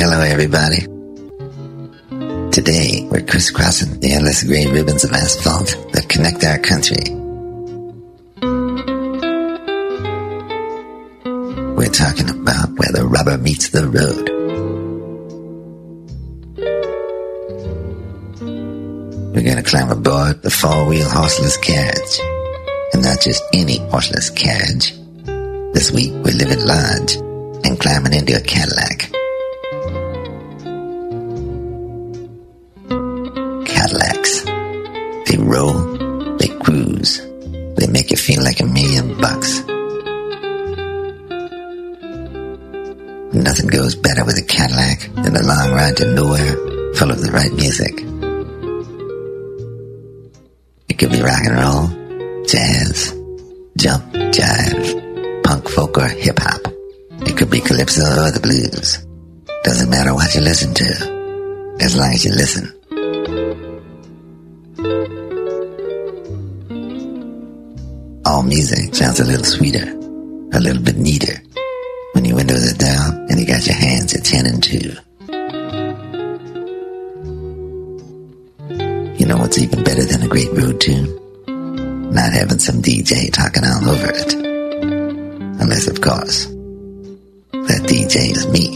Hello, everybody. Today, we're crisscrossing the endless gray ribbons of asphalt that connect our country. We're talking about where the rubber meets the road. We're going to climb aboard the four-wheel horseless carriage. And not just any horseless carriage. This week, we're living large and climbing into a Cadillac. Cadillacs. They roll, they cruise, they make you feel like $1 million. Nothing goes better with a Cadillac than a long ride to nowhere full of the right music. It could be rock and roll, jazz, jump, jive, punk, folk, or hip-hop. It could be calypso or the blues. Doesn't matter what you listen to, as long as you listen. All music sounds a little sweeter, a little bit neater, when your windows are down and you got your hands at 10 and 2. You know what's even better than a great road tune? Not having some DJ talking all over it. Unless, of course, that DJ is me.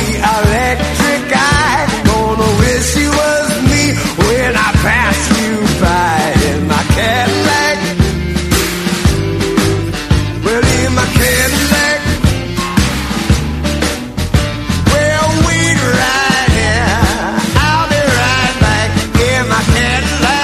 electric eye. Gonna wish he was me when I pass you by in my Cadillac. Well, in my Cadillac. Well, wait right here. I'll be right back in my Cadillac.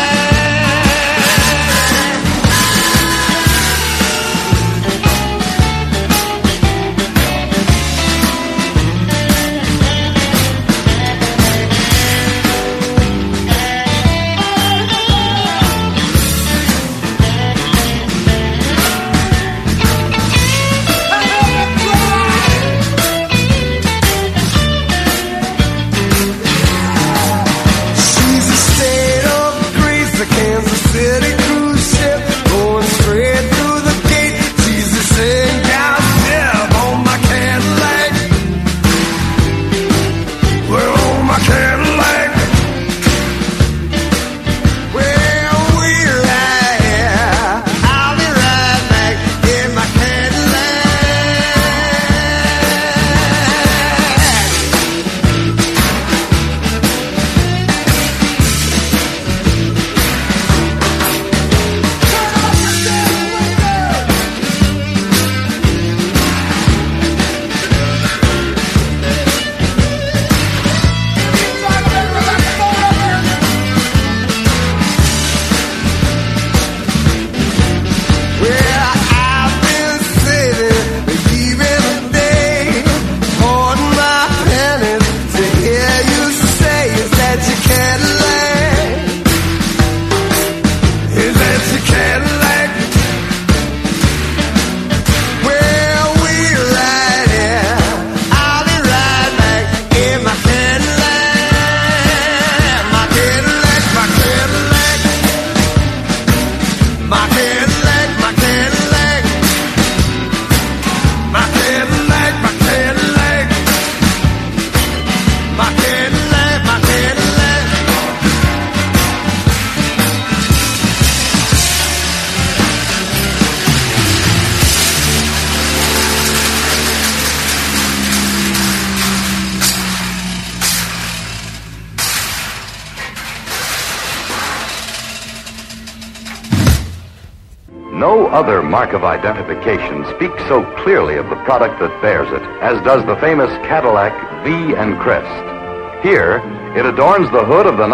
No other mark of identification speaks so clearly of the product that bears it as does the famous Cadillac V and Crest. Here, it adorns the hood of the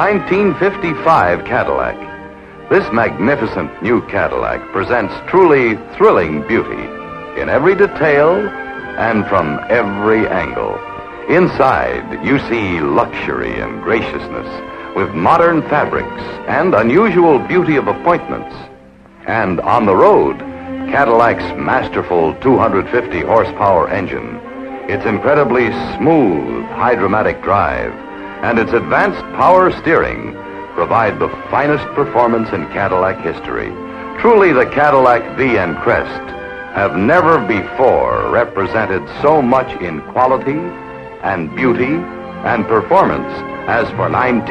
1955 Cadillac. This magnificent new Cadillac presents truly thrilling beauty in every detail and from every angle. Inside, you see luxury and graciousness with modern fabrics and unusual beauty of appointments. And on the road, Cadillac's masterful 250 horsepower engine, its incredibly smooth hydromatic drive, and its advanced power steering provide the finest performance in Cadillac history. Truly, the Cadillac V and Crest have never before represented so much in quality and beauty and performance as for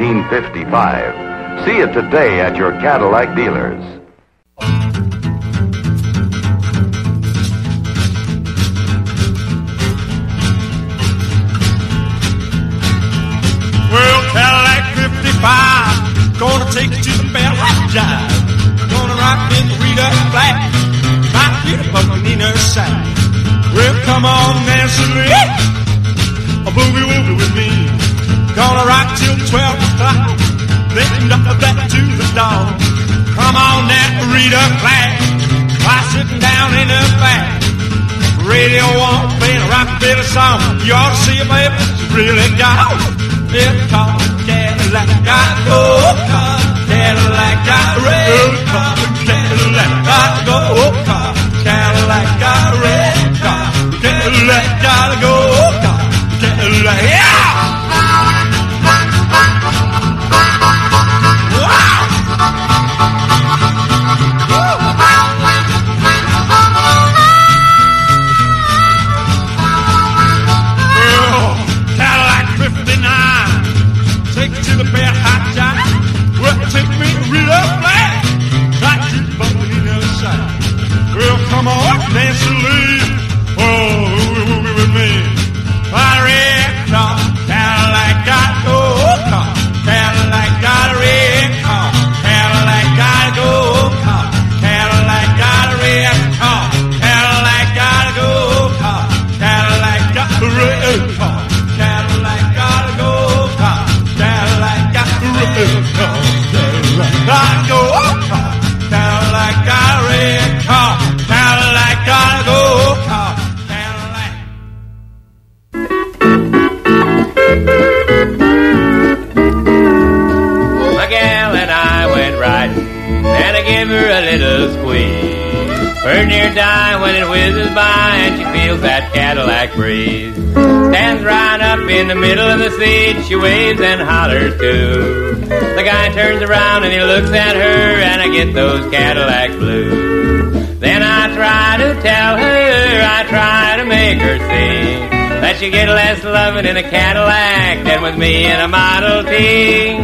1955. See it today at your Cadillac dealers. Well, Cadillac 55, gonna take you to the Bellhop Jive. Gonna rock in the Rita Black, might get a buck on Nina's side. Well, come on, Nancy Lee, a boogie-woogie with me. Gonna rock till 12 o'clock, then drop back to the dawn. Come on, that Rita Black, while sitting down in the back. Radio won't play a rockabilly song. You ought to see a baby, she really got it called Cadillac, got go car. Cadillac, got red car. Cadillac, got go car. Cadillac, got red car. Cadillac, got go car. Cadillac, yeah! Well, Cadillac 59, take it to the Bellhop Jive. give her a little squeeze. Her near die when it whizzes by and she feels that Cadillac breeze. Stands right up in the middle of the seat, she waves and hollers too. The guy turns around and he looks at her and I get those Cadillac blues. Then I try to tell her, I try to make her see that you get less loving in a Cadillac than with me in a Model T.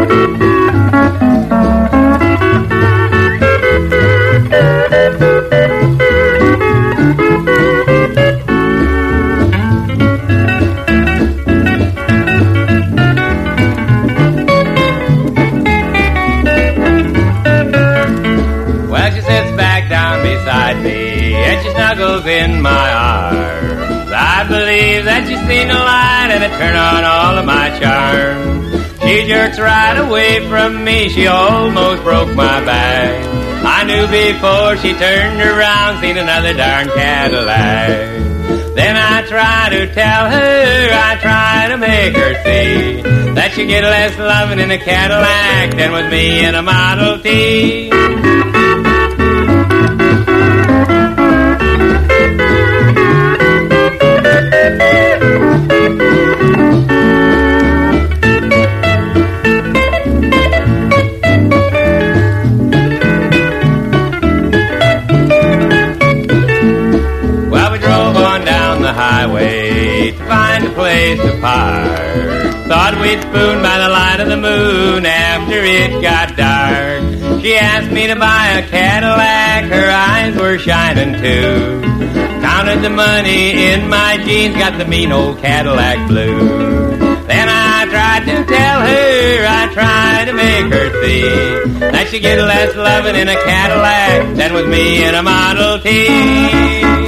Well, she sits back down beside me and she snuggles in my arms. I believe that she's seen the light and it turned on all of my charms. She jerks right away from me, she almost broke my back. I knew before she turned around, seen another darn Cadillac. Then I try to tell her, I try to make her see that you get less loving in a Cadillac than with me in a Model T. Highway to find a place to park. Thought we'd spoon by the light of the moon after it got dark. She asked me to buy a Cadillac, her eyes were shining too. Counted the money in my jeans, got the mean old Cadillac blue. Then I tried to tell her, I tried to make her see that she get less loving in a Cadillac than with me in a Model T.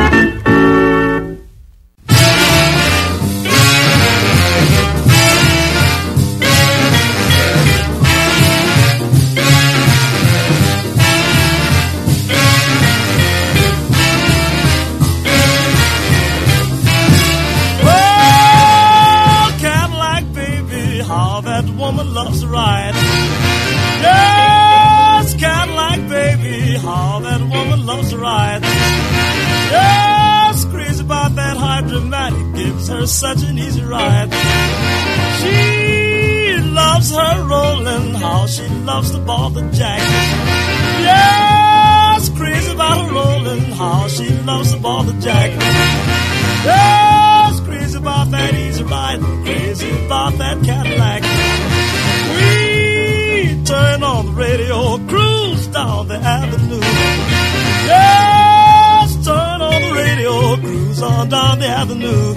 Loves to ride. Yes, Cadillac baby, how that woman loves to ride. Yes, crazy about that hydromatic, gives her such an easy ride. She loves her rolling, how she loves to ball the jack. Yes, crazy about her rolling, how she loves to ball the jack. Yes, crazy about that easy ride, crazy about that Cadillac. We turn on the radio, cruise down the avenue. Yes, turn on the radio, cruise on down the avenue.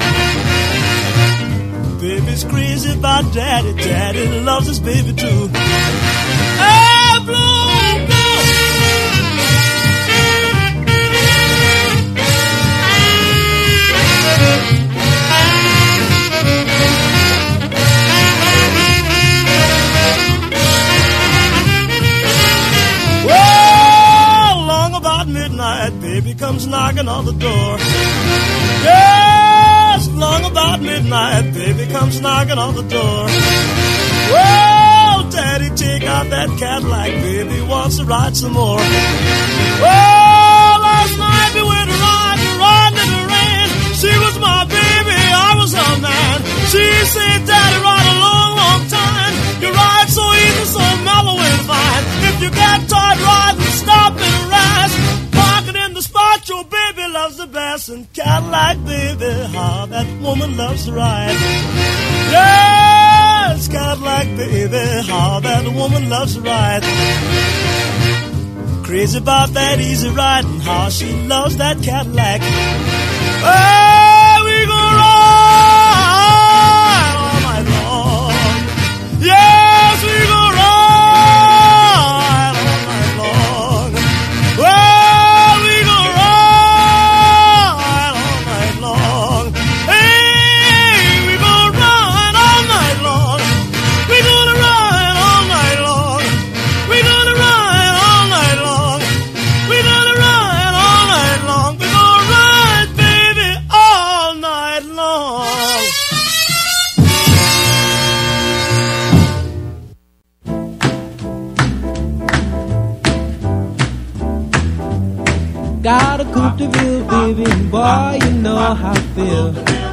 Baby's crazy about daddy, daddy loves his baby too. Hey, blue, blue. Baby comes knocking on the door. Yes, long about midnight, baby comes knocking on the door. Well, daddy, take out that Cadillac, baby wants to ride some more. Well, last night we went riding in the rain. She was my baby, I was her man. She said, daddy, ride a long, long time. You ride so easy, so mellow and fine. If you get tired riding, stop and rest. The spot your baby loves the best, and Cadillac baby, how that woman loves to ride. Yes, Cadillac baby, how that woman loves to ride. Crazy about that easy riding, how she loves that Cadillac. Oh, we gonna ride all night long. Yes, we gonna ride all night long. Well, Coupe de Ville, baby, and boy, you know how I feel.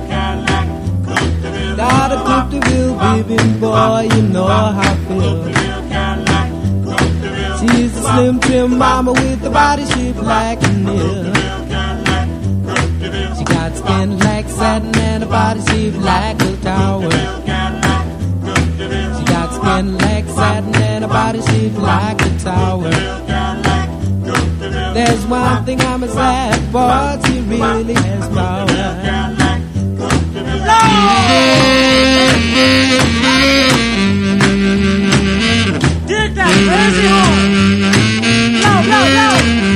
Got a Coupe de Ville, baby, and boy, you know how I feel. She's a slim, trim mama with a body shaped like a nail. She got skin like satin and a body shaped like a tower. She got skin like satin and a body shaped like a tower. There's one thing I'm sad for, she really has power. Dig that crazy hole. Low, low, low.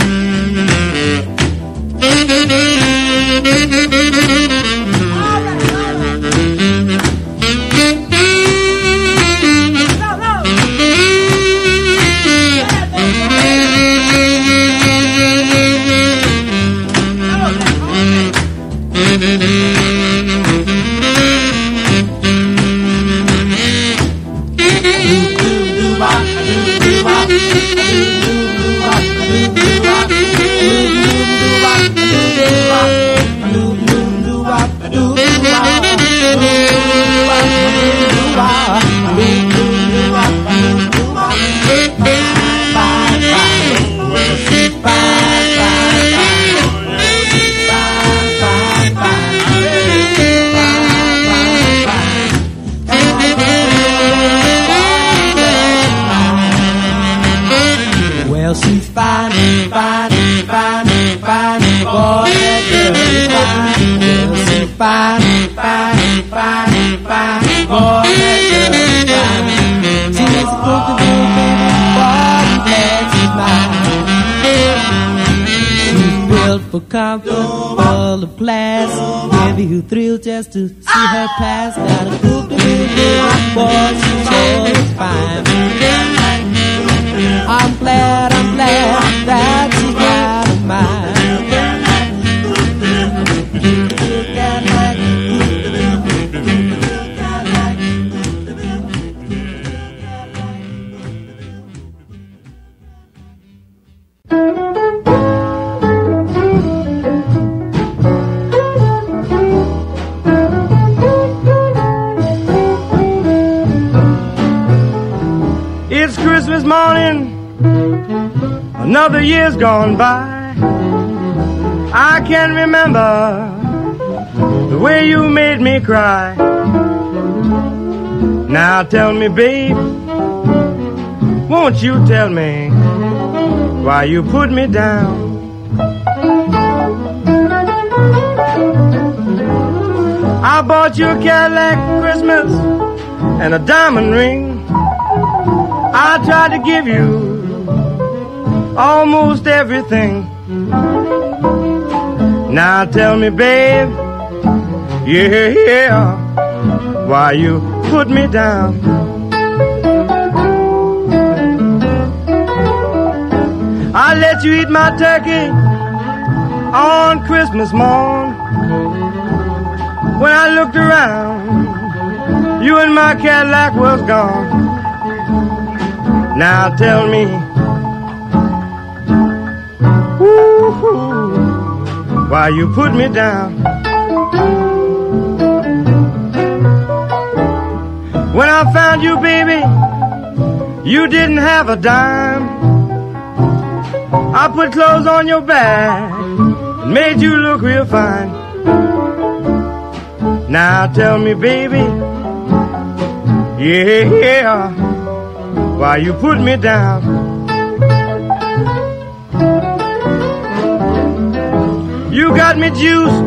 Comfortable of class, baby who thrilled just to see her pass. Got a Coupe de Ville, boy, she's always fine. I'm glad that she got a mind. Morning, another year's gone by. I can remember the way you made me cry. Now tell me, babe, won't you tell me why you put me down? I bought you a Cadillac for Christmas and a diamond ring. I tried to give you almost everything. Now tell me, babe, yeah, why you put me down? I let you eat my turkey on Christmas morn. When I looked around, you and my Cadillac was gone. Now tell me, why you put me down? When I found you, baby, you didn't have a dime. I put clothes on your back and made you look real fine. Now tell me, baby, yeah, why you put me down? You got me juiced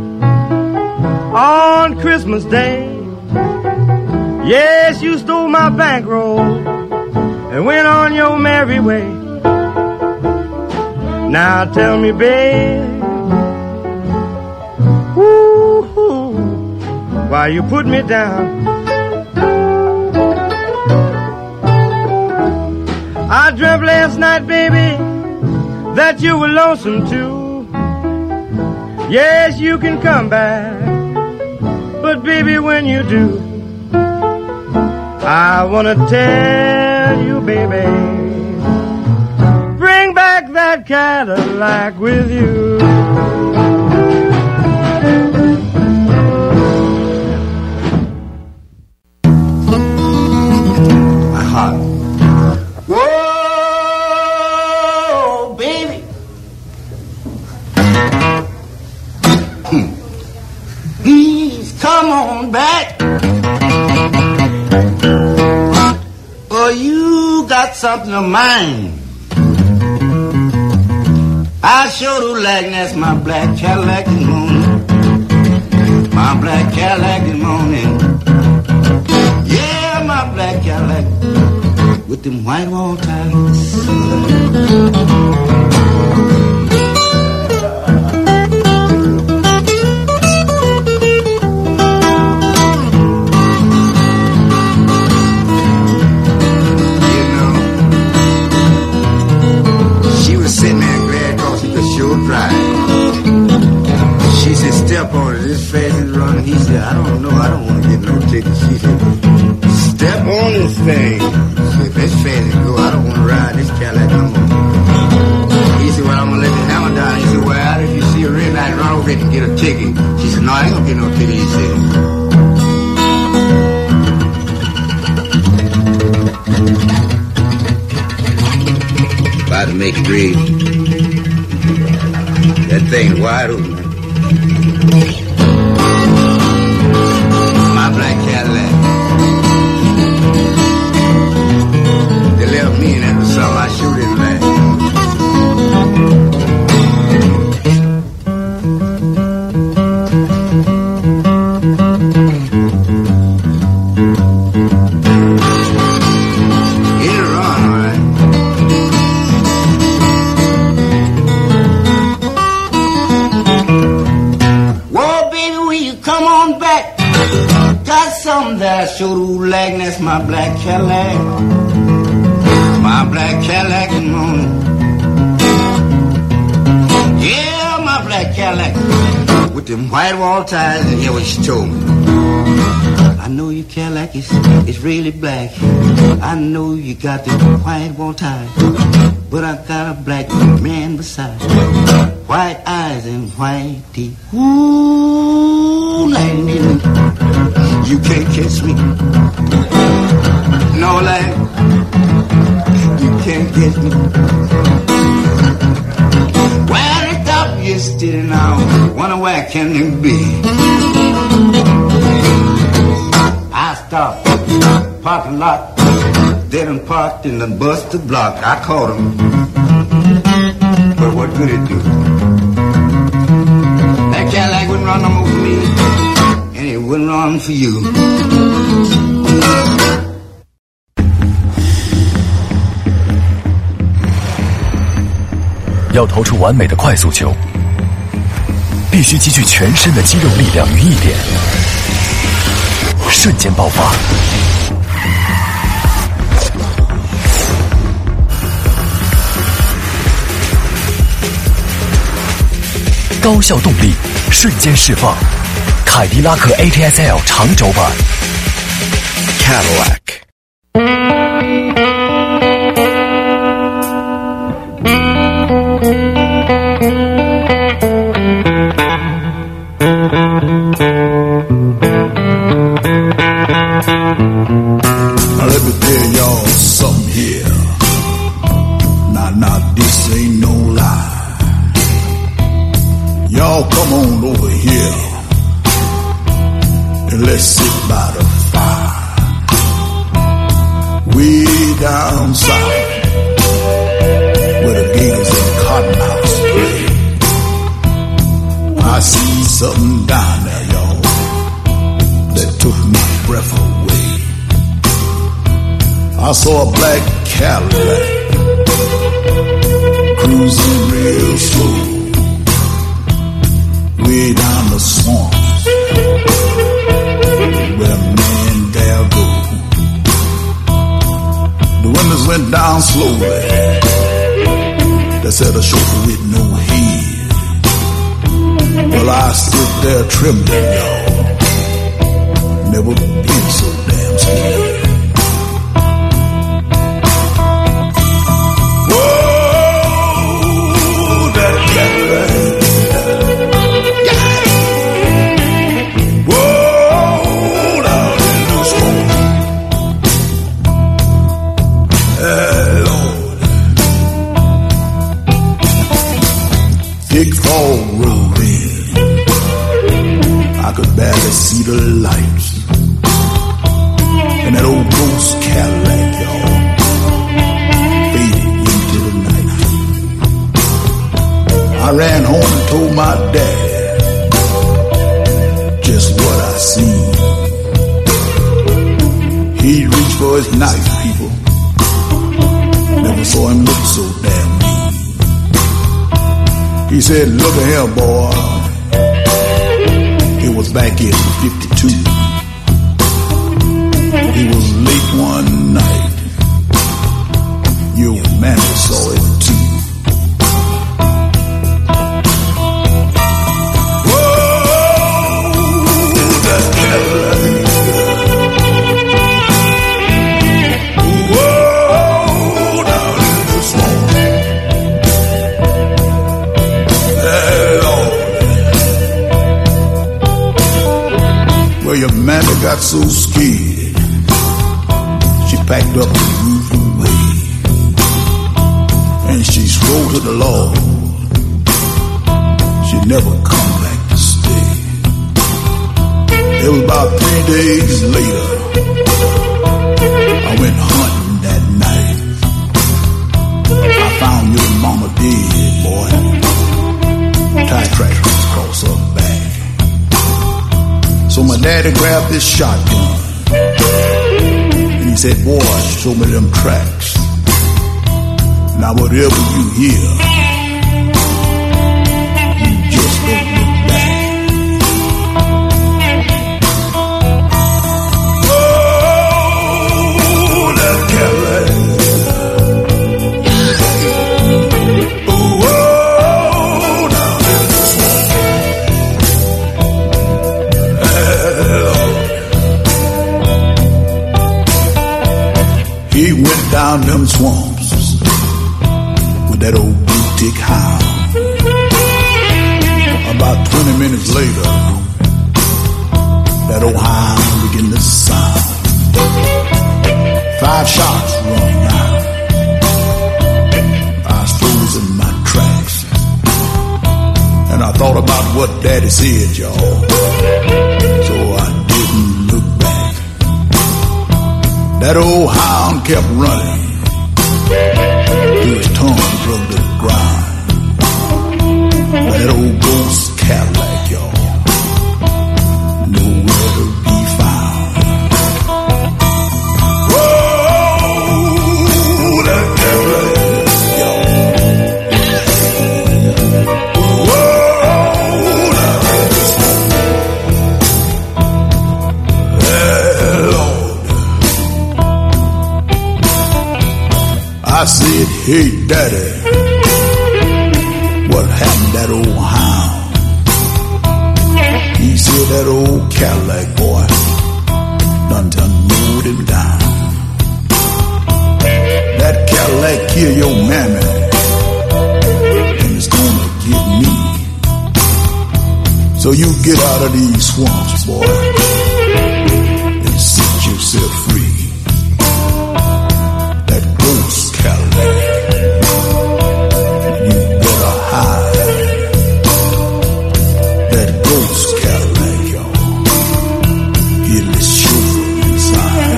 on Christmas Day. Yes, you stole my bankroll and went on your merry way. Now tell me, babe, why you put me down? I dreamt last night, baby, that you were lonesome too. Yes, you can come back, but baby, when you do, I wanna tell you, baby, bring back that that Cadillac with you. My heart. Whoa, baby. Please come on back. Oh, you got something of mine. I sure do like that's my black Cadillac this morning. My black Cadillac this morning. Yeah, my black Cadillac with them white wall ties. Sitting there glad cause he could sure drive. She said, step on it, this fast is running. He said, I don't know, I don't want to get no ticket. She said, step on this thing. She said, this fast is go, I don't want to ride this Cadillac no more. He said, well, I'm going to let the hammer down. He said, well, if you see a red light, run over it and get a ticket. She said, no, I ain't going to get no ticket, he said. About to make it read. That thing's wide open. My black Cadillac. They left me in that was something I sure didn't like. That I sure do like, and that's my black Cadillac. My black Cadillac in the morning. Yeah, my black Cadillac with them white wall ties. And hear what she told me. I know your Cadillac is really black. I know you got the white wall ties, but I got a black man beside. White eyes and white teeth. Ooh, lightning. You can't catch me. No lie. You can't catch me. Well, it up yesterday now. Wonder where can it be? I stopped. Parking lot. They done parked in the bus to block. I caught them. But what good it do? That Cadillac wouldn't run no more for me. And it wouldn't run for you. 要投出完美的快速球，必须集聚全身的肌肉力量于一点，瞬间爆发。高效动力，瞬间释放。凯迪拉克 ATS-L 长轴版 Cadillac。 Now let me tell y'all something here. Now this ain't no lie. Y'all come on over here and let's sit by the fire. Way down south, where the gators and cottonmouths play. I see something down there, y'all, that took my breath away. I saw a black Cadillac cruising real slow, way down the swamps, where a man dare go. The windows went down slowly. They said a chauffeur with no head. Well, I stood there trembling, y'all. Never been so damn scared. Whoa, I ran home and told my dad just what I seen. He reached for his knife, people. Never saw him look so damn mean. He said, look at here, boy. It was back in 52. It was late one night. Your mammy saw it too. Your mammy got so scared, she packed up and moved away, and she swore to the Lord she'd never come back to stay. It was about 3 days later, I went hunting that night. I found your mama dead, boy, tie tracks across her back. So my daddy grabbed this shotgun and he said, boy, show me them tracks. Now whatever you hear, you just don't look back. Oh, that Cadillac. He went down them swamps with that old blue-tick hound. About 20 minutes later, that old hound began to sound. 5 shots rung out. I was frozen in my tracks, and I thought about what Daddy said, y'all. So I didn't look back. That old hound kept running till his tongue plugged to the ground. That old ghost Cadillac, y'all, nowhere to be found. Whoa, that Cadillac, y'all. Whoa, that I said, hey, Daddy, what happened to that old hound? He said, that old Cadillac boy done mowed him down. That Cadillac killed your mammy, and it's gonna get me. So you get out of these swamps, boy, and set yourself free. That ghost Cadillac, you better hide. That ghost Cadillac, y'all, get the chauffeur inside.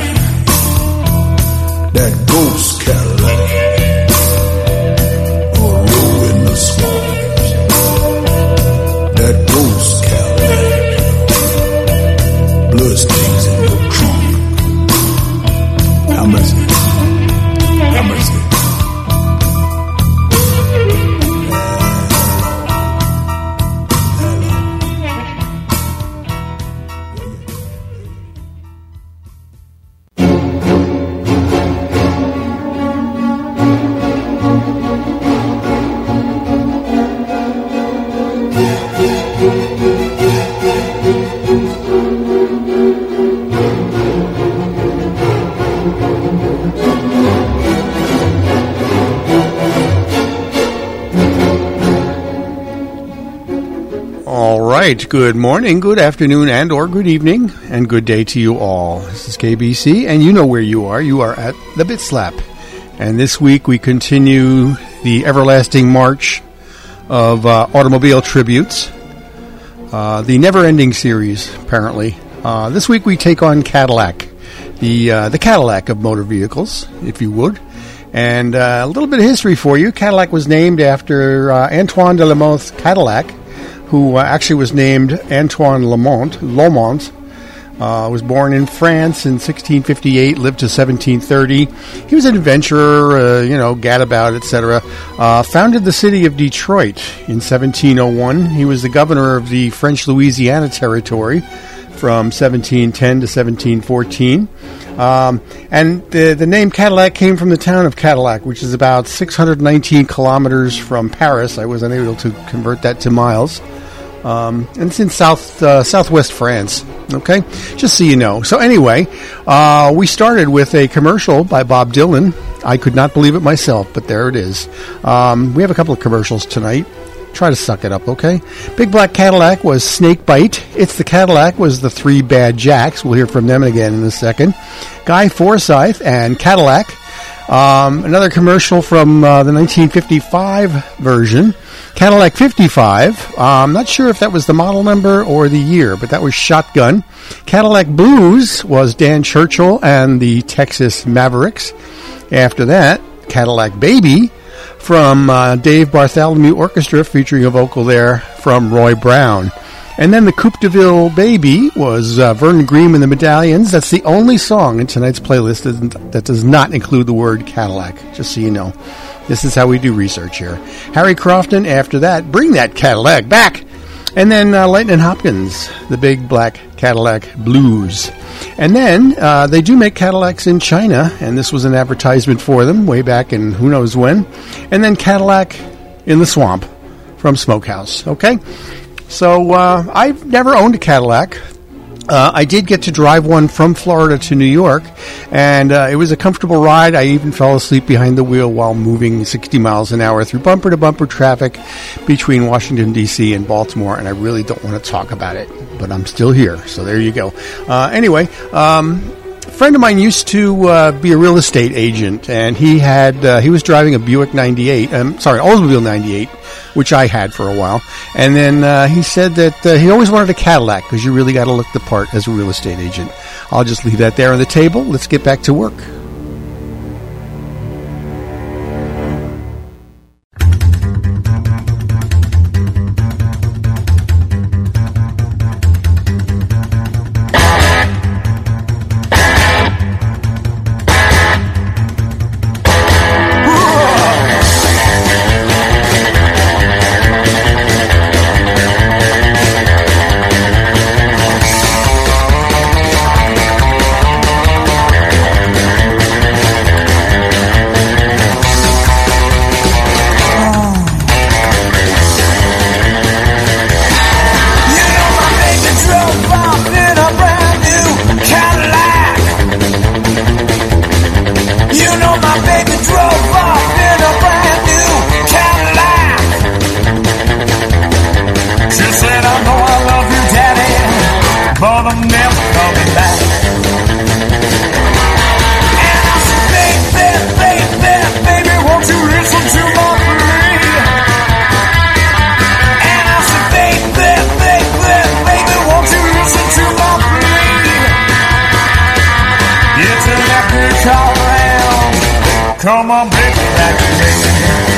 That ghost Cadillac, or roll in the swamps. That ghost Cadillac, blood stains in your trunk. How much? How much? Good morning, good afternoon, and or good evening, and good day to you all. This is KBC, and you know where you are. You are at the Bit Slap. And this week we continue the everlasting march of automobile tributes, the never-ending series, apparently. This week we take on Cadillac, the Cadillac of motor vehicles, if you would. And a little bit of history for you. Cadillac was named after Antoine de Lamothe Cadillac, who actually was named Antoine Lomont. Was born in France in 1658, lived to 1730. He was an adventurer, gadabout, etc. Founded the city of Detroit in 1701. He was the governor of the French Louisiana Territory from 1710 to 1714. And the name Cadillac came from the town of Cadillac, which is about 619 kilometers from Paris. I was unable to convert that to miles. And it's in southwest France. Okay, just so you know. So anyway, we started with a commercial by Bob Dylan. I could not believe it myself, but there it is. We have a couple of commercials tonight. Try to suck it up, okay? Big Black Cadillac was Snake Bite. It's the Cadillac was the Three Bad Jacks. We'll hear from them again in a second. Guy Forsyth and Cadillac. Another commercial from the 1955 version. Cadillac 55. I'm not sure if that was the model number or the year, but that was Shotgun. Cadillac Blues was Dan Churchill and the Texas Mavericks. After that, Cadillac Baby from Dave Bartholomew Orchestra, featuring a vocal there from Roy Brown. And then the Coupe de Ville Baby was Vernon Green and the Medallions. That's the only song in tonight's playlist that does not include the word Cadillac, just so you know. This is how we do research here. Harry Crofton, after that, Bring That Cadillac Back. And then Lightnin' Hopkins, the Big Black Cadillac Blues. And then they do make Cadillacs in China, and this was an advertisement for them way back in who knows when. And then Cadillac in the Swamp from Smokehouse. Okay? So I've never owned a Cadillac. I did get to drive one from Florida to New York, and it was a comfortable ride. I even fell asleep behind the wheel while moving 60 miles an hour through bumper-to-bumper traffic between Washington, D.C. and Baltimore, and I really don't want to talk about it, but I'm still here, so there you go. Anyway, a friend of mine used to be a real estate agent, and he was driving a Buick 98, Oldsmobile 98, which I had for a while. And then he said that he always wanted a Cadillac because you really got to look the part as a real estate agent. I'll just leave that there on the table. Let's get back to work. Come on, baby, back to me.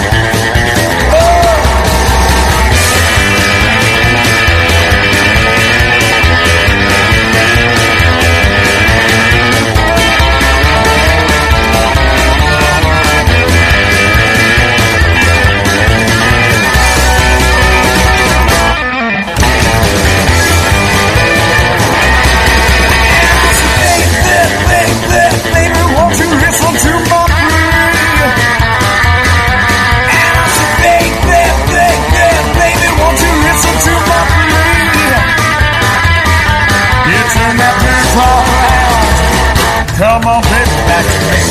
Come on, baby, back to me.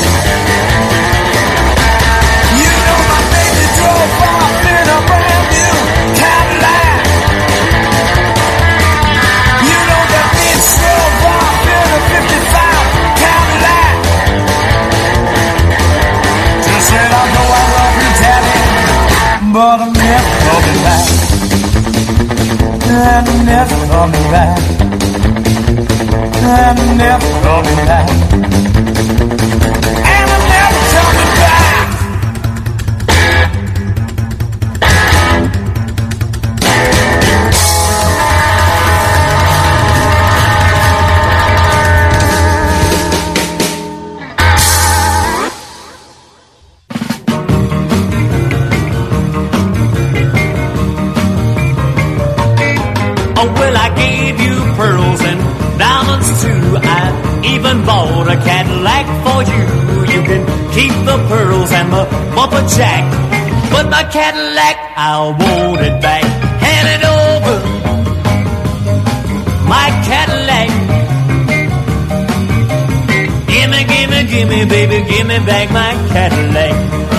You know my baby drove off in a brand new Cadillac. You know that bitch drove off in a 55 Cadillac. Just said I know I love you, daddy, but I'm never coming back. I'm never coming back. I'm never coming back. And I'm never coming back. Cadillac for you. You can keep the pearls and the bumper jack, but my Cadillac, I want it back. Hand it over, my Cadillac. Gimme, gimme, gimme, baby, gimme back my Cadillac.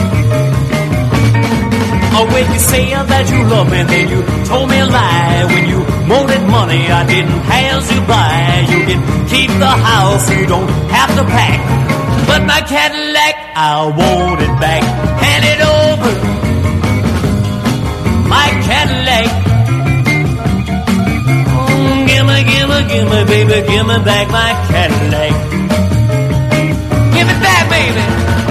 Oh, when you say that you love me, then you told me a lie. When you wanted money, I didn't pass you by. You can keep the house, you don't have to pack, but my Cadillac, I want it back. Hand it over, my Cadillac. Gimme, gimme, gimme, baby, gimme back my Cadillac. Give it back, baby.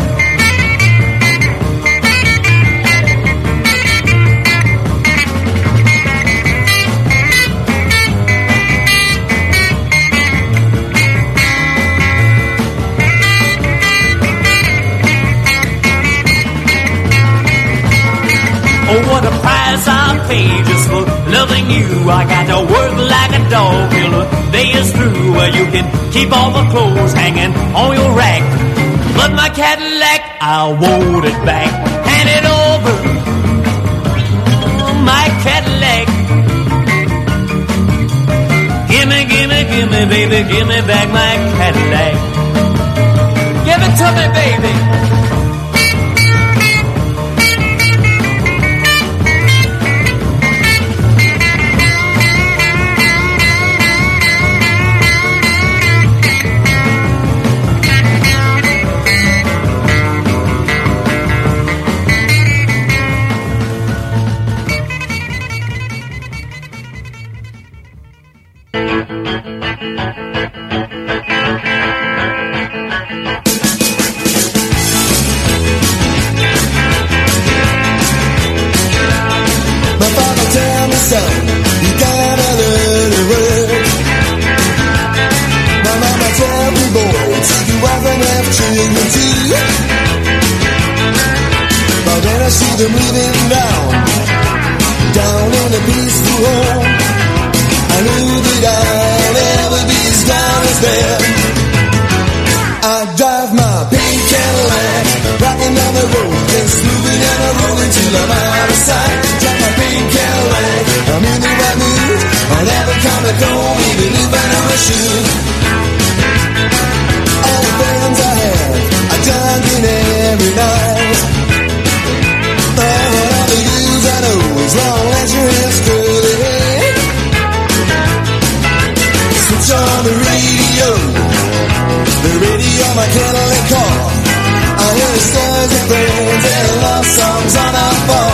Oh, what a price I paid just for loving you. I got to work like a dog till the day is through. Where you can keep all the clothes hanging on your rack, but my Cadillac, I want it back. Hand it over, my Cadillac. Gimme, gimme, gimme, baby, gimme back my Cadillac. Give it to me, baby. Them leaving down in a peaceful home. I knew that I'd never be as down as them. I drive my pink Cadillac, rocking down the road, just moving and a rolling till I'm out of sight. Drive my pink Cadillac, I'm in the right mood. I'll never come back home, even if I know I should. All the friends I have, I done in every night. As long as your hair's curly, switch on the radio on my Cadillac car. I hear the stories of friends and love songs on our bar.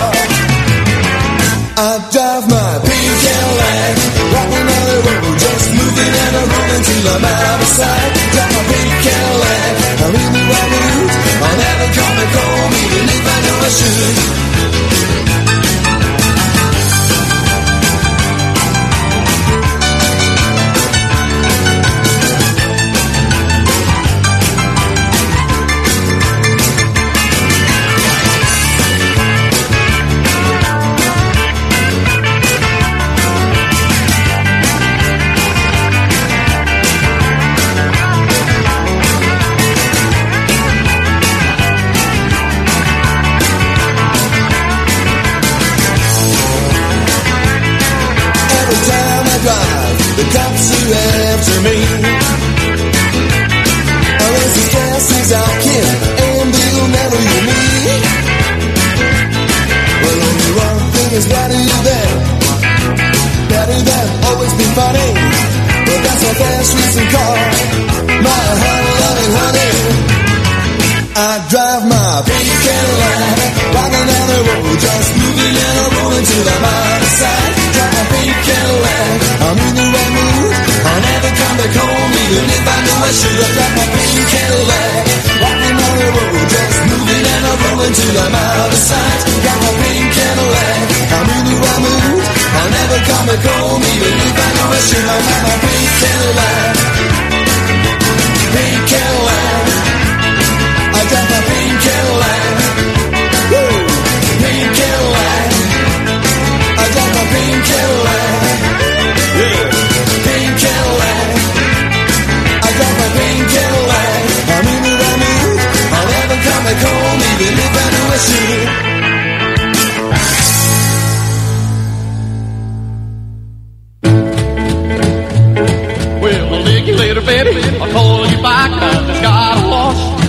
I drive my pink Cadillac, rocking on the road, just moving and a rolling till I'm out of sight. Drive my pink Cadillac, I'm in the right mood. I'll never come back home, even if I know I should. The cops are after me. I raise as fast as I can, and they'll never hear me. Well, only one thing is better than always be funny. But that's my fast racing car, my honey, honey. I drive my pink Cadillac, rocking down the road, just moving and a rolling till I'm out of sight. Drive my pink Cadillac, I'm in the right mood. I'll never come back home, even if I know I should. I drive my pink Cadillac, rocking down the road, just moving and a rolling till I'm out of sight. Drive my pink Cadillac, I'm in the right mood. I'll never come back home, even if I know I should. I drive my pink Cadillac, pink Cadillac. I drive my pink Cadillac, woo, pink Cadillac. I drive my pink Cadillac, yeah, pink Cadillac. I drive my pink Cadillac.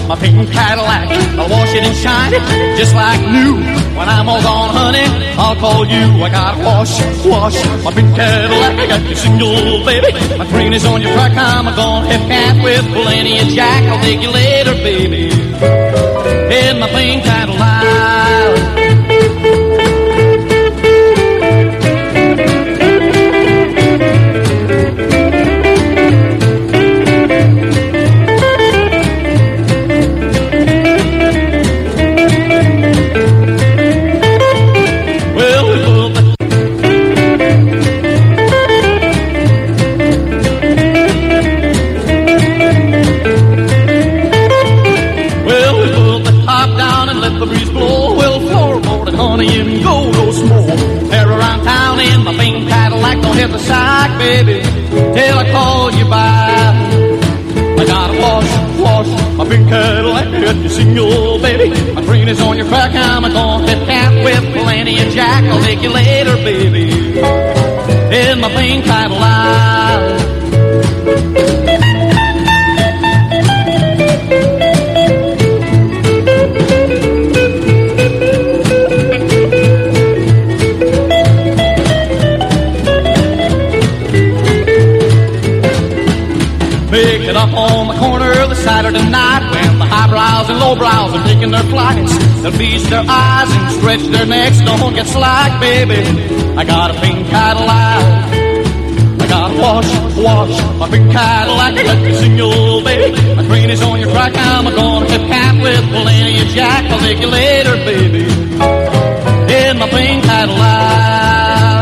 my pink Cadillac. I'll wash it and shine it just like new. When I'm all gone, honey, I'll call you. I gotta wash my pink Cadillac. I got your single, baby. My train is on your track. I'm gonna hit cat with plenty of jack. I'll take you later, baby, in my pink Cadillac. Hit the side, baby, till I call you back. I gotta wash my pink Cadillac. I got your single, baby. My train is on your track. I'm gonna hit cat with plenty of jack. I'll take you later, baby, in my pink Cadillac. Pick it up on the corner of the Saturday night when the highbrows and lowbrows are taking their flights. They'll feast their eyes and stretch their necks. Don't get slack, baby. I got a pink Cadillac. I gotta wash my pink Cadillac. I got your single, baby. My train is on your track. I'm gonna hit cat with plenty of jack. I'll take you later, baby, in my pink Cadillac.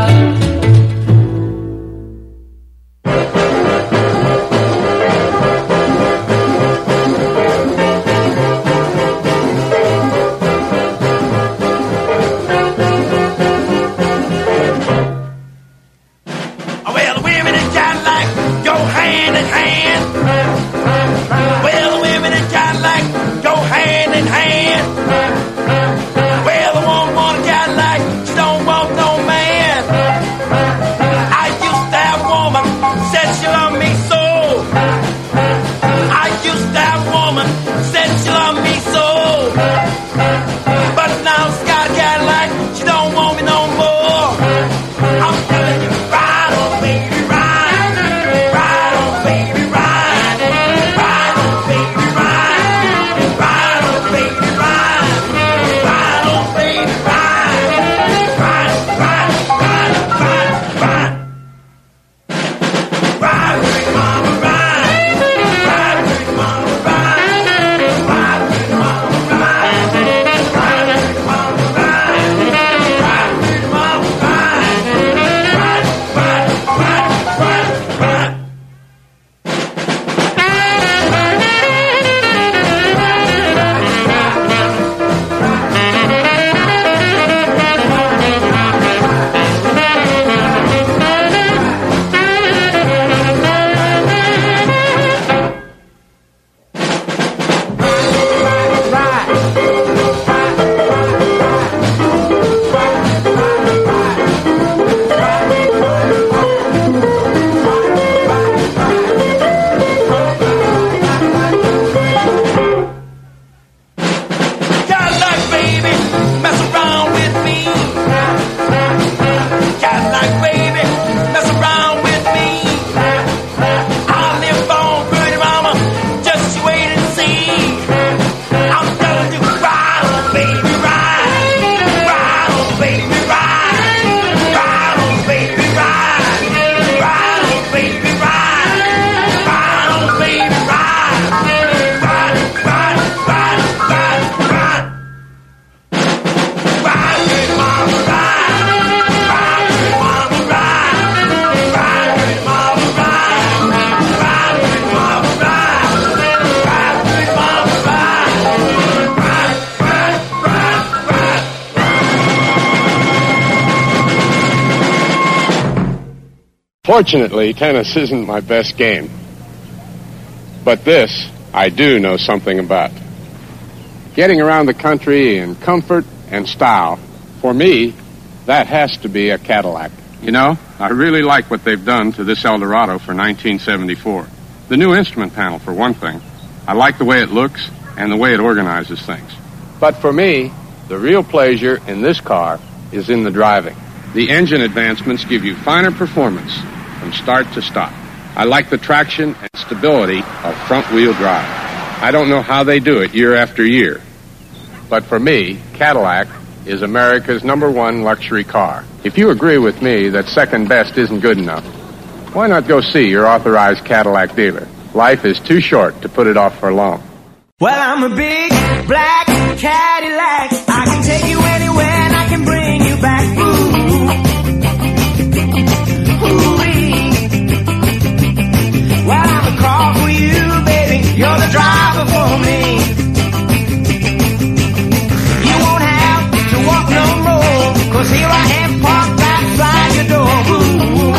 Fortunately, tennis isn't my best game. But this, I do know something about. Getting around the country in comfort and style, for me, that has to be a Cadillac. You know, I really like what they've done to this Eldorado for 1974. The new instrument panel, for one thing. I like the way it looks. and the way it organizes things. But for me, the real pleasure in this car is in the driving. The engine advancements give you finer performance from start to stop. I like the traction and stability of front-wheel drive. I don't know how they do it year after year. But for me, Cadillac is America's #1 luxury car. If you agree with me that second best isn't good enough, why not go see your authorized Cadillac dealer? Life is too short to put it off for long. Well, I'm a big black Cadillac. I can take you anywhere and I can bring you back. Ooh. Ooh-wee. Well, I'm a car for you, baby. You're the driver for me. You won't have to walk no more, 'cause here I am parked outside your door. Ooh.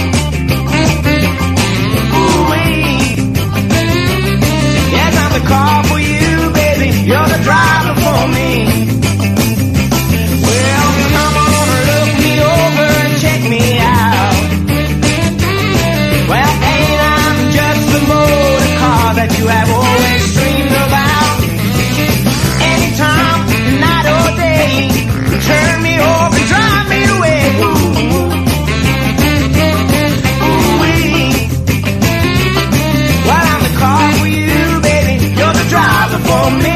Ooh-wee. Yes, I'm the car for you, baby. You're the driver for me. Well, come on, look me over and check me out. Well, ain't I just the motor car that you have always dreamed about? Anytime, night or day, turn me over and drive me away. Ooh. Ooh-wee. Well, I'm the car for you, baby. You're the driver for me.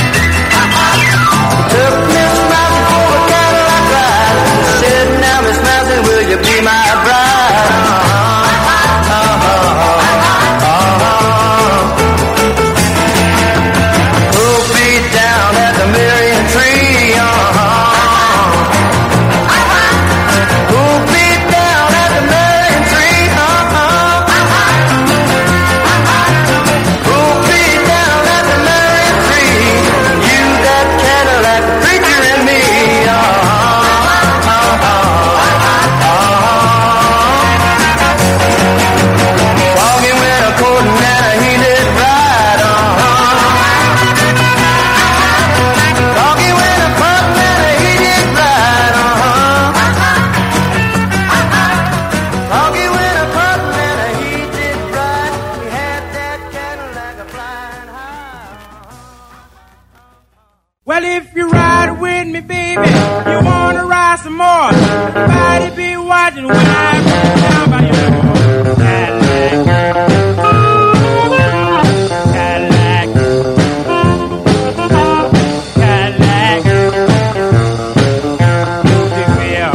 This Well, if you ride with me, baby, you wanna ride some more. Everybody be watching when I come down by your door. Cadillac, Cadillac, Cadillac, big wheel.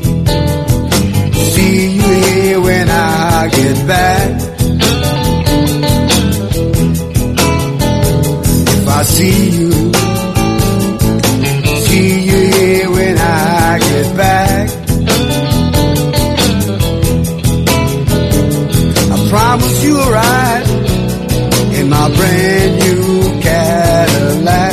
See you here when I get back. see you here when I get back. I promise you a ride in my brand new Cadillac.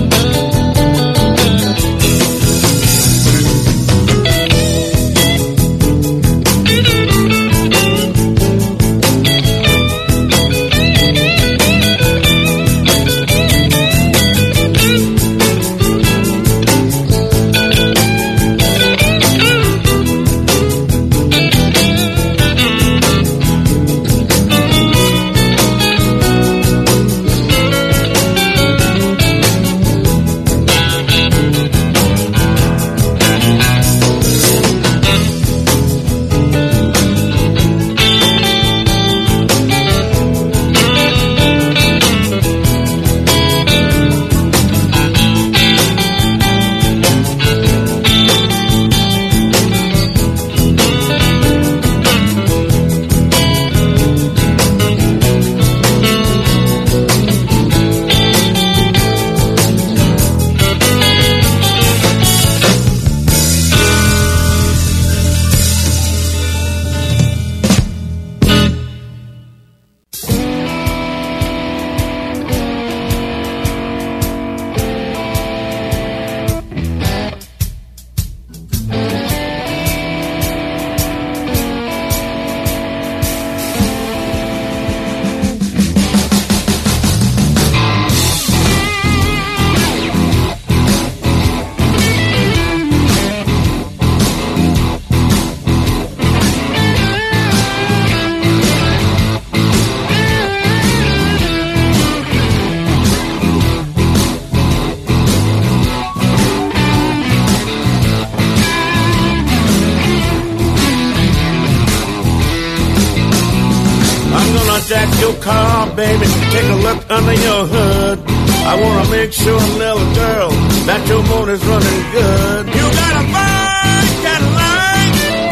Jack your car, baby, take a look under your hood. I wanna make sure, little girl, that your motor's running good. You got a fine Cadillac.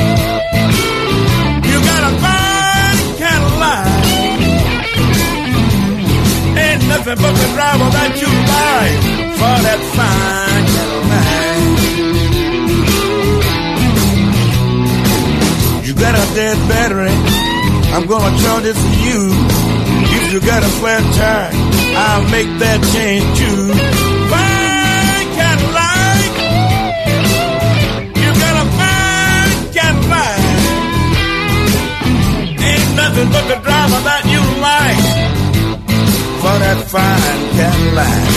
You got a fine Cadillac. Ain't nothing but the driver that you buy for that fine Cadillac. You got a dead battery. I'm gonna charge it for you. If you got a flat tire, I'll make that change too. Fine Cadillac. You got a fine Cadillac. Ain't nothing but the driver that you like for that fine Cadillac.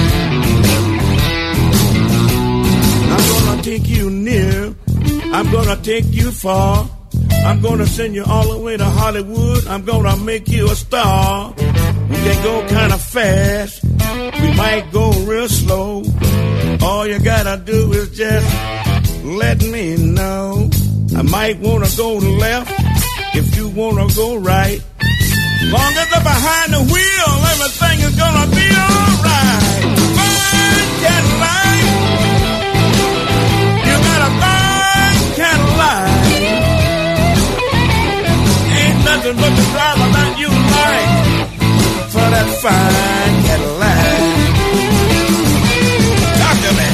I'm gonna take you near. I'm gonna take you far. I'm gonna send you all the way to Hollywood. I'm gonna make you a star. We can go kinda fast. We might go real slow. All you gotta do is just let me know. I might wanna go left if you wanna go right. Long as I'm behind the wheel, everything is gonna be alright. Fine Cadillac. You got a fine Cadillac. Nothing but the driver that you like for that fine Cadillac. Talk to me.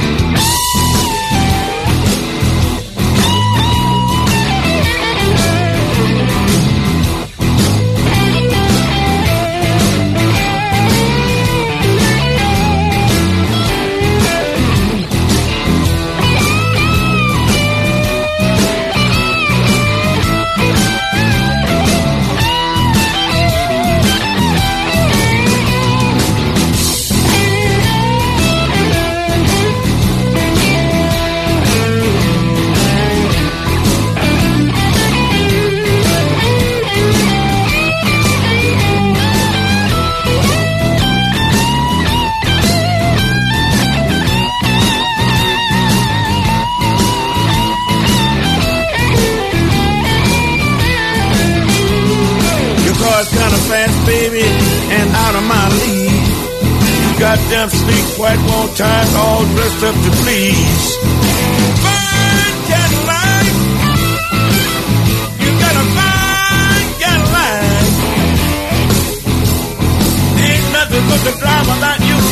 Baby, and out of my league. You goddamn sleek, white wall ties, all dressed up to please. Fine Cadillac. You got a fine Cadillac. Ain't nothing but the driver that you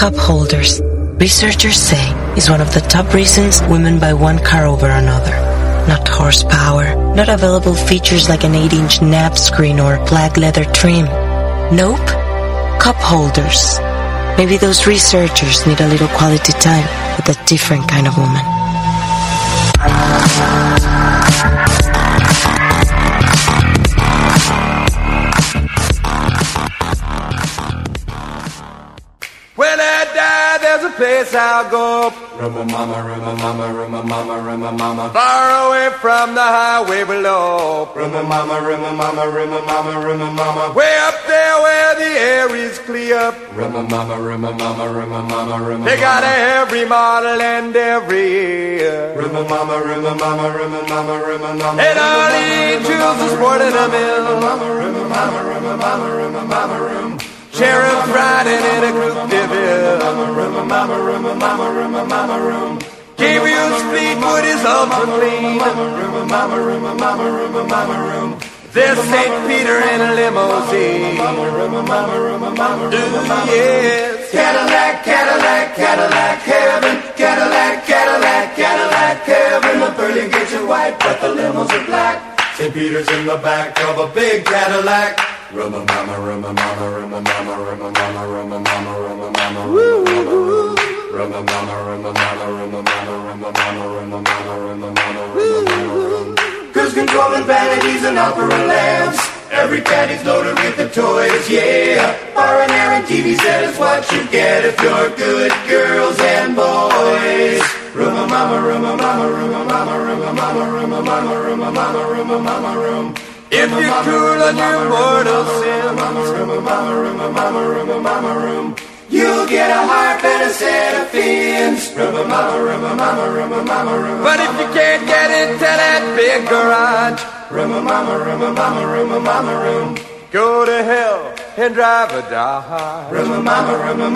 Cup holders, researchers say, is one of the top reasons women buy one car over another. Not horsepower, not available features like an 8-inch nap screen or black leather trim. Nope. Cup holders. Maybe those researchers need a little quality time with a different kind of woman. When I die, there's a place I'll go. Rumma mama, rumma mama, rumma mama, rumma mama. Far away from the highway below. Rumma mama, rumma mama, rumma mama, rumma mama. Way up there where the air is clear. Rumma mama, rumma mama, rumma mama, rumma. They got every model and every year. Rumma mama, rumma mama, rumma mama, rumma mama. And all the angels are sporting a mill. Rumma mama, rumma mama, rumma mama, rumma mama, room. Sheriff riding in a coupe de ville. Rumma mama, rumma mama, rumma mama, room. Gabriel's Fleetwood is ultra clean. Rumma mama, rumma mama, rumma mama, room. There's St. Peter in a limousine. Rumma mama, rumma mama, rumma mama, yes. Cadillac, Cadillac, Cadillac heaven. Cadillac, Cadillac, Cadillac heaven. The pearly gates are white, but the limos are black. St. Peter's in the back of a big Cadillac. Rumma mama, rumma mama, rumma mama, rumma mama, rumma mama, rumma mama, rumma mama, rumma mama, rumma mama, rumma mama, rumma mama, rumma mama, rumma mama. Cruise control and vanities and opera lamps. Every caddy's loaded with the toys, yeah. Bar and air and TV set is what you get if you're good girls and boys. Rumma mama, rumma mama, rumma mama, rumma mama, rumma mama, rumma mama, rumma mama, room. If you're cool on your mortal sin, room, you'll get a harp and a set of fins. Rumma mama, room. But if you can't get into that big garage, rumma mama, room. Go to hell and drive a Dodge. Rumma mama,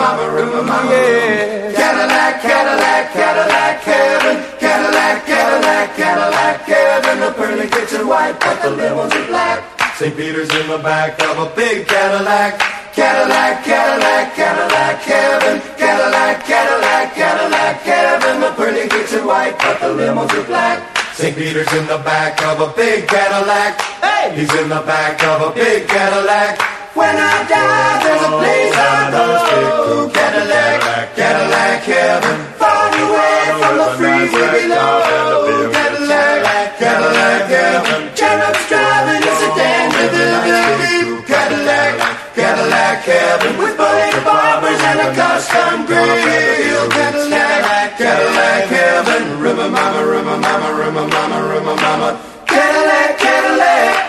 yeah. Cadillac, Cadillac, Cadillac heaven. Cadillac, Cadillac, Cadillac heaven. The pearly gates are white, but the limos are black. St. Peter's in the back of a big Cadillac. Cadillac, Cadillac, Cadillac heaven. Cadillac, Cadillac, Cadillac heaven. The pearly gates are white, but the limos are black. St. Peter's in the back of a big Cadillac. Hey! He's in the back of a big Cadillac. When I die, there's a place I go. Cadillac, Cadillac heaven. Far away from the freeway below. Cadillac, Cadillac heaven. Cherubs driving a sedan with a beep. Cadillac, Cadillac heaven. With bullet barbers and a custom grill. Cadillac, Cadillac heaven. Rumma mama, rumma mama, rumma mama, rumma mama. Cadillac, Cadillac.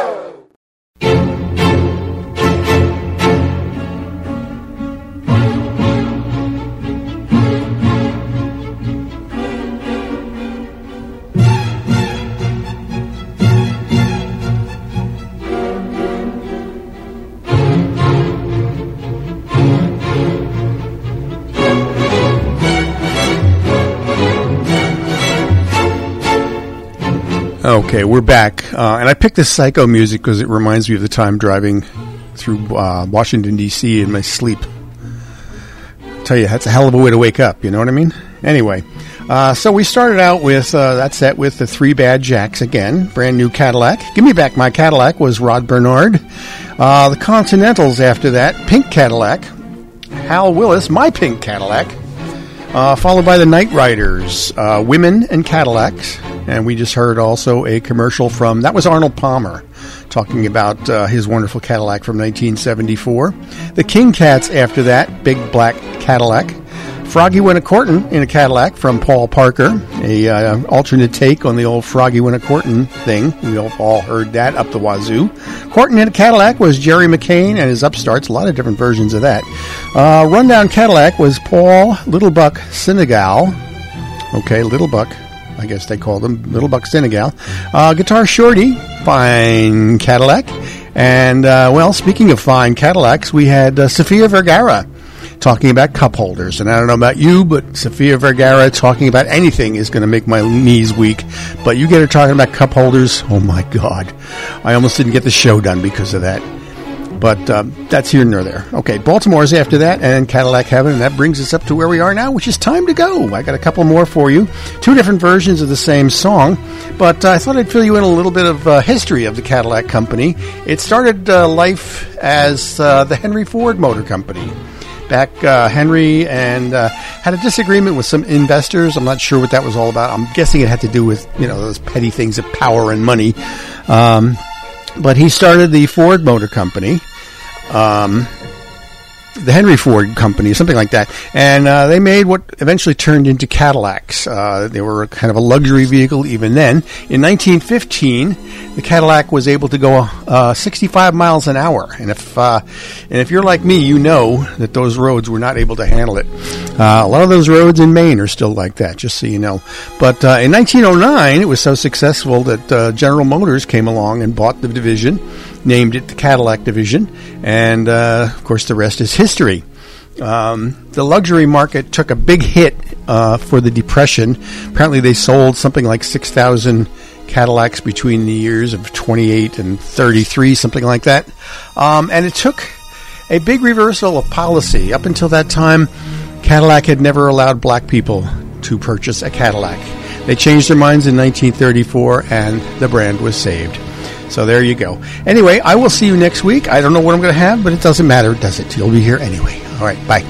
Okay, we're back. And I picked this psycho music because it reminds me of the time driving through Washington, D.C. in my sleep. I tell you, that's a hell of a way to wake up, you know what I mean? Anyway, so we started out with that set with the Three Bad Jacks again, brand new Cadillac. Give Me Back My Cadillac was Rod Bernard. The Continentals after that, Pink Cadillac. Hal Willis, My Pink Cadillac. Followed by the Night Riders, Women and Cadillacs. And we just heard also a commercial from, that was Arnold Palmer, talking about his wonderful Cadillac from 1974. The King Cats after that, Big Black Cadillac. Froggy Went A-Courtin' in a Cadillac from Paul Parker, a alternate take on the old Froggy Went A-Courtin' thing. We all heard that up the wazoo. Courtin' in a Cadillac was Jerry McCain and his Upstarts, a lot of different versions of that. Rundown Cadillac was Paul Little Buck Senegal. Okay, Little Buck, I guess they called him Little Buck Senegal. Guitar Shorty, Fine Cadillac. And, well, speaking of fine Cadillacs, we had Sofia Vergara talking about cup holders. And I don't know about you, but Sofia Vergara talking about anything is going to make my knees weak. But you get her talking about cup holders, oh my God. I almost didn't get the show done because of that. But that's here nor there. Okay, Baltimore's after that, and Cadillac Heaven, and that brings us up to where we are now, which is Time to Go. I got a couple more for you. 2 different versions of the same song, but I thought I'd fill you in a little bit of history of the Cadillac Company. It started life as the Henry Ford Motor Company. Back, Henry and had a disagreement with some investors. I'm not sure what that was all about. I'm guessing it had to do with, those petty things of power and money. But he started the Ford Motor Company. The Henry Ford Company, something like that. And they made what eventually turned into Cadillacs. They were kind of a luxury vehicle even then. In 1915, the Cadillac was able to go 65 miles an hour. And if you're like me, you know that those roads were not able to handle it. A lot of those roads in Maine are still like that, just so you know. But in 1909, it was so successful that General Motors came along and bought the division, named it the Cadillac Division, and of course the rest is history. The luxury market took a big hit for the Depression. Apparently they sold something like 6,000 Cadillacs between the years of 28 and 33, something like that. And it took a big reversal of policy. Up until that time, Cadillac had never allowed black people to purchase a Cadillac. They changed their minds in 1934, and the brand was saved. So there you go. Anyway, I will see you next week. I don't know what I'm going to have, but it doesn't matter, does it? You'll be here anyway. All right, bye.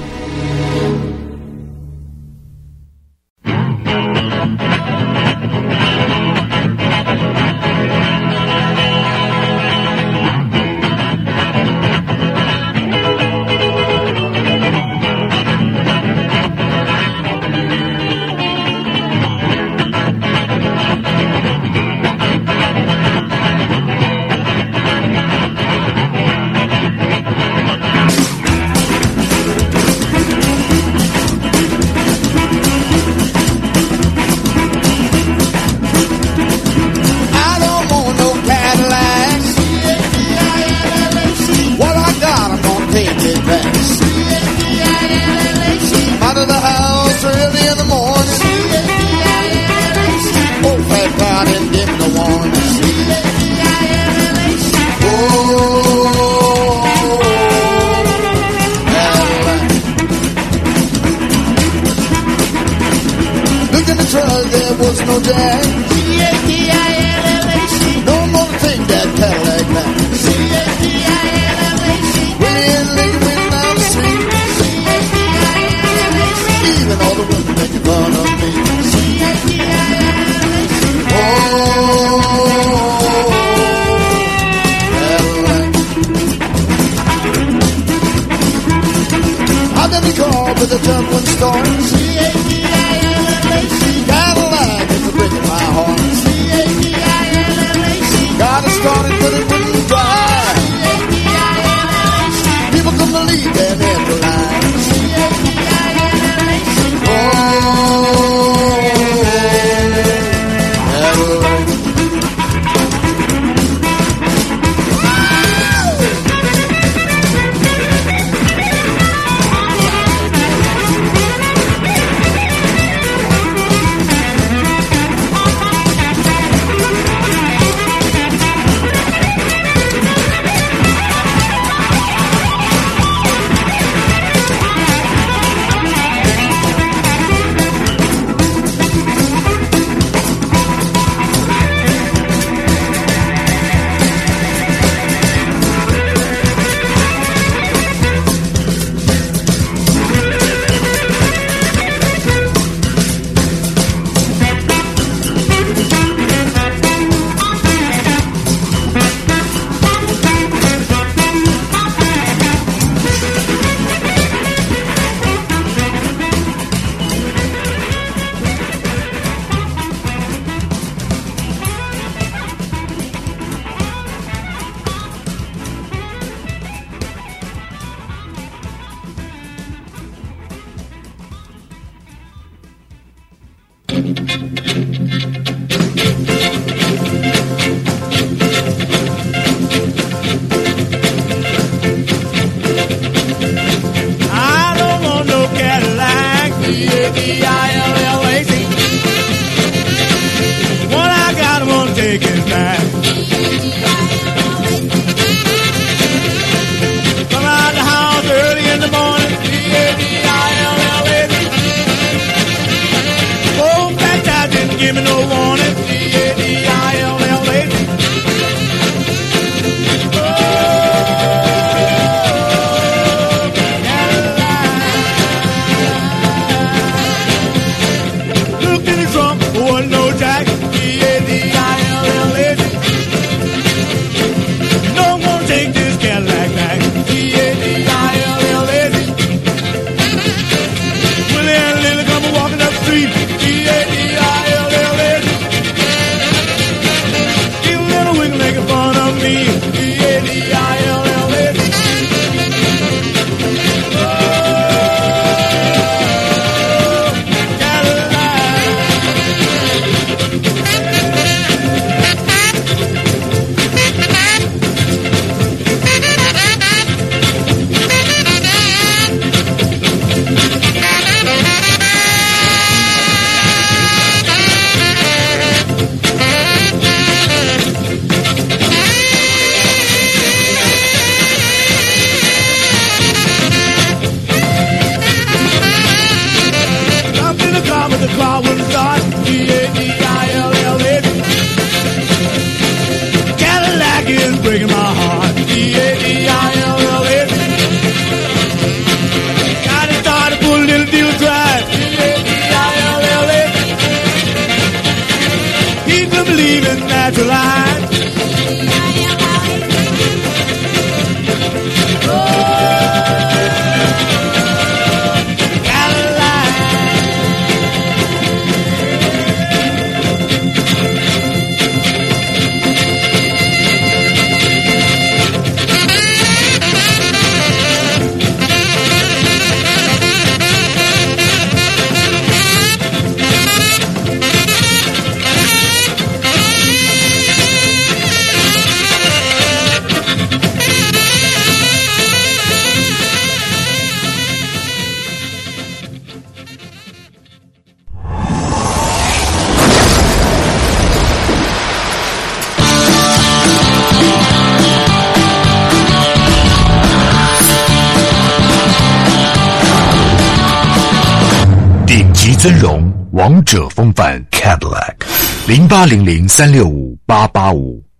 级尊荣，王者风范 Cadillac，0800-365-885。